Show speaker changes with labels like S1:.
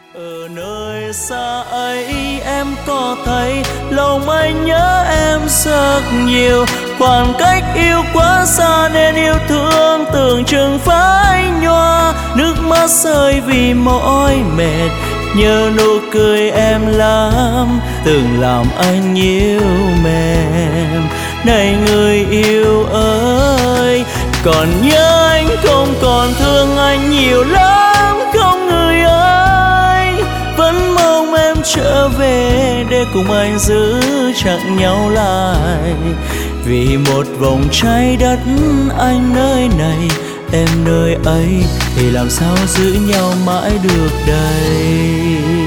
S1: Ở nơi xa ấy em có thấy lòng anh nhớ em rất nhiều. Khoảng cách yêu quá xa nên yêu thương tưởng chừng phai nhòa. Nước mắt rơi vì mỏi mệt, nhớ nụ cười em lắm từng làm anh yêu mềm. Này người yêu ơi, còn nhớ anh không, còn thương anh nhiều lắm không người ơi. Vẫn mong em trở về để cùng anh giữ chặt nhau lại. Vì một vòng trái đất anh nơi này, em nơi ấy, thì làm sao giữ nhau mãi được đây.